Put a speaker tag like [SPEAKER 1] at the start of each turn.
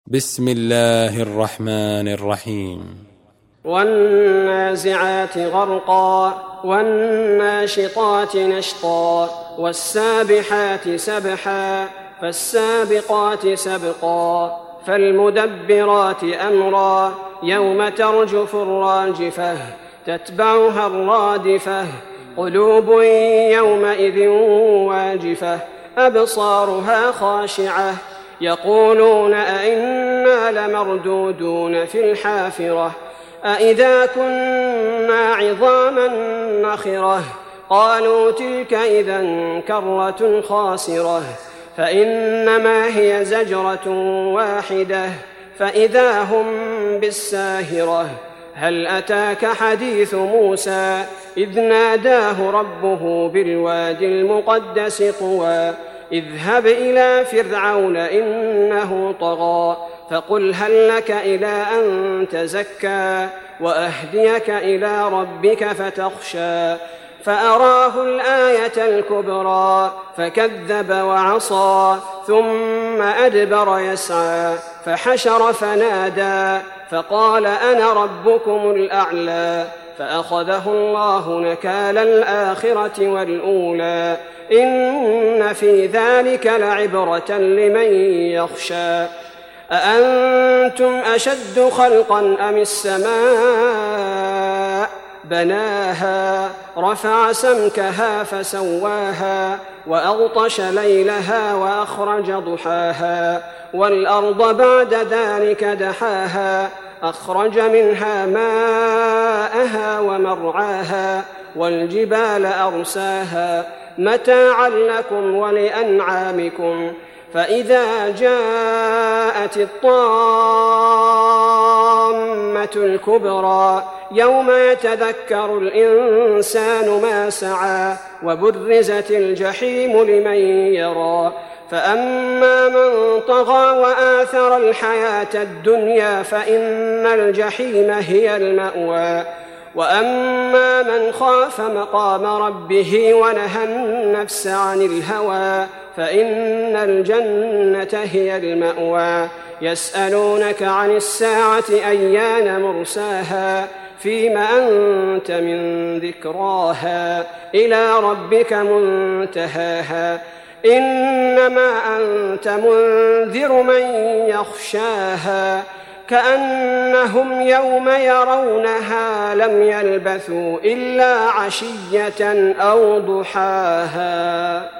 [SPEAKER 1] بسم الله الرحمن الرحيم.
[SPEAKER 2] والنازعات غرقا والناشطات نشطا والسابحات سبحا فالسابقات سبقا فالمدبرات أمرا يوم ترجف الراجفة تتبعها الرادفة قلوب يومئذ واجفة أبصارها خاشعة يقولون أئنا لمردودون في الحافرة أئذا كنا عظاما نخرة قالوا تلك إذا كرة خاسرة فإنما هي زجرة واحدة فإذا هم بالساهرة هل أتاك حديث موسى إذ ناداه ربه بالوادي المقدس طوى اذهب إلى فرعون إنه طغى فقل هل لك إلى أن تزكى وأهديك إلى ربك فتخشى فأراه الآية الكبرى فكذب وعصى ثم أدبر يسعى فحشر فنادى فقال أنا ربكم الأعلى فأخذه الله نكال الآخرة والأولى إن في ذلك لعبرة لمن يخشى أأنتم أشد خلقا أم السماء بناها رفع سمكها فسواها وأغطش ليلها وأخرج ضحاها والأرض بعد ذلك دحاها أخرج منها ماءها ومرعاها والجبال أرساها متاعا لكم ولأنعامكم فإذا جاءت الطامة الكبرى يوم يتذكر الإنسان ما سعى وبرزت الجحيم لمن يرى فأما من طغى وآثر الحياة الدنيا فإن الجحيم هي المأوى وأما من خاف مقام ربه ونهى النفس عن الهوى فإن الجنة هي المأوى يسألونك عن الساعة أيان مرساها فيم أنت من ذكراها إلى ربك منتهاها إنما أنت منذر من يخشاها كأنهم يوم يرونها لم يلبثوا إلا عشية أو ضحاها.